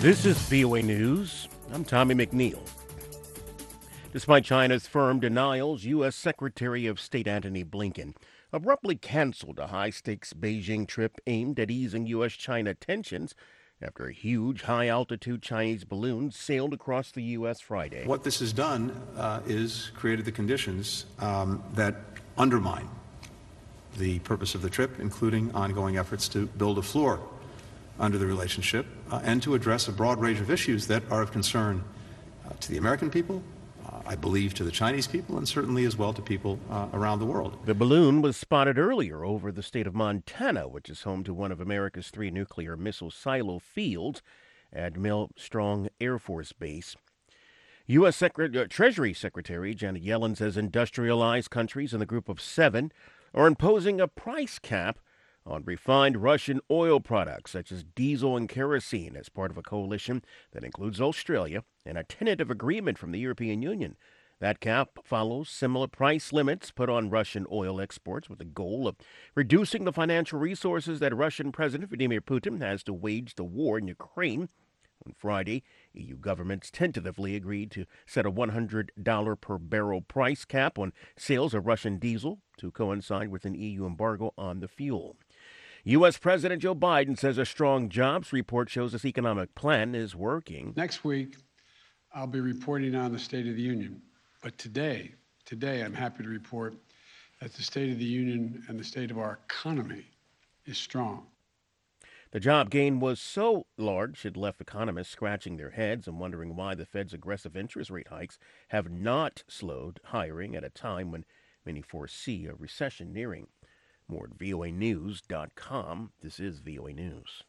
This is VOA News. I'm Tommy McNeil. Despite China's firm denials, U.S. Secretary of State Antony Blinken abruptly canceled a high-stakes Beijing trip aimed at easing U.S.-China tensions after a huge, high-altitude Chinese balloon sailed across the U.S. Friday. What this has done is created the conditions that undermine the purpose of the trip, including ongoing efforts to build a floor under the relationship and to address a broad range of issues that are of concern to the American people, I believe to the Chinese people, and certainly as well to people around the world. The balloon was spotted earlier over the state of Montana, which is home to one of America's 3 nuclear missile silo fields at Millstrong Air Force Base. U.S. Treasury Secretary Janet Yellen says industrialized countries in the Group of 7 are imposing a price cap on refined Russian oil products such as diesel and kerosene as part of a coalition that includes Australia and a tentative agreement from the European Union. That cap follows similar price limits put on Russian oil exports with the goal of reducing the financial resources that Russian President Vladimir Putin has to wage the war in Ukraine. On Friday, EU governments tentatively agreed to set a $100 per barrel price cap on sales of Russian diesel to coincide with an EU embargo on the fuel. U.S. President Joe Biden says a strong jobs report shows his economic plan is working. Next week, I'll be reporting on the State of the Union. But today, I'm happy to report that the State of the Union and the state of our economy is strong. The job gain was so large it left economists scratching their heads and wondering why the Fed's aggressive interest rate hikes have not slowed hiring at a time when many foresee a recession nearing. More at voanews.com. This is VOA News.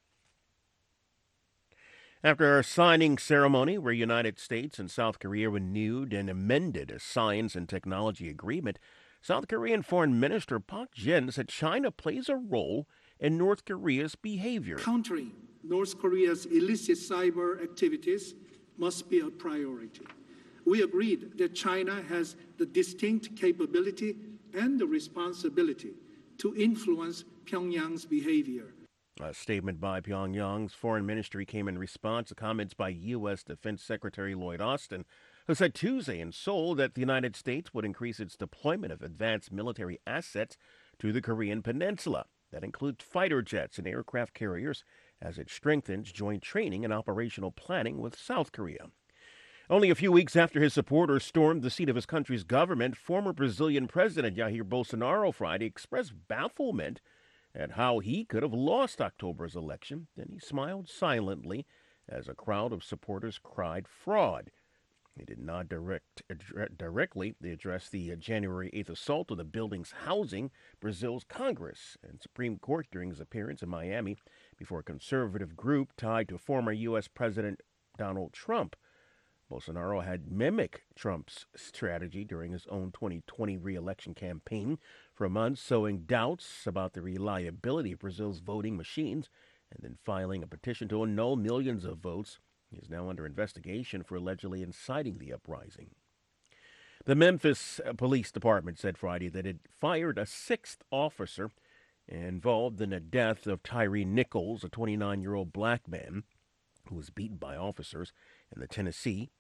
After a signing ceremony where United States and South Korea renewed and amended a science and technology agreement, South Korean Foreign Minister Park Jin said China plays a role in North Korea's behavior. Countering North Korea's illicit cyber activities must be a priority. We agreed that China has the distinct capability and the responsibility to influence Pyongyang's behavior. A statement by Pyongyang's foreign ministry came in response to comments by U.S. Defense Secretary Lloyd Austin, who said Tuesday in Seoul that the United States would increase its deployment of advanced military assets to the Korean peninsula. That includes fighter jets and aircraft carriers as it strengthens joint training and operational planning with South Korea. Only a few weeks after his supporters stormed the seat of his country's government, former Brazilian President Jair Bolsonaro Friday expressed bafflement at how he could have lost October's election. Then he smiled silently as a crowd of supporters cried fraud. He did not directly address the January 8th assault on the building's housing Brazil's Congress and Supreme Court during his appearance in Miami before a conservative group tied to former U.S. President Donald Trump. Bolsonaro had mimicked Trump's strategy during his own 2020 re-election campaign for months, sowing doubts about the reliability of Brazil's voting machines and then filing a petition to annul millions of votes. He is now under investigation for allegedly inciting the uprising. The Memphis Police Department said Friday that it fired a 6th officer involved in the death of Tyree Nichols, a 29-year-old black man who was beaten by officers in Tennessee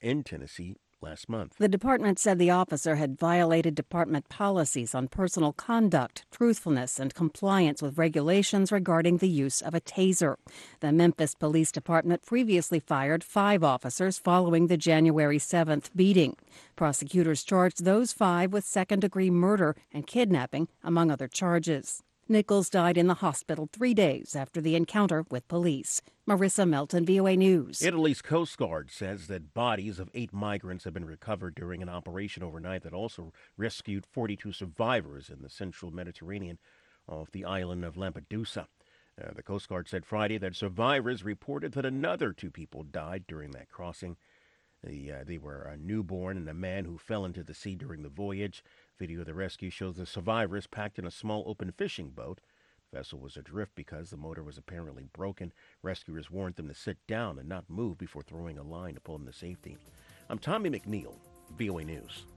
last month. The department said the officer had violated department policies on personal conduct, truthfulness, and compliance with regulations regarding the use of a taser. The Memphis Police Department previously fired 5 officers following the January 7th beating. Prosecutors charged those 5 with second-degree murder and kidnapping, among other charges. Nichols died in the hospital 3 days after the encounter with police. Marissa Melton, VOA News. Italy's Coast Guard says that bodies of 8 migrants have been recovered during an operation overnight that also rescued 42 survivors in the central Mediterranean off the island of Lampedusa. The Coast Guard said Friday that survivors reported that another 2 people died during that crossing. They were a newborn and a man who fell into the sea during the voyage. Video of the rescue shows the survivors packed in a small open fishing boat. The vessel was adrift because the motor was apparently broken. Rescuers warned them to sit down and not move before throwing a line to pull them to safety. I'm Tommy McNeil, VOA News.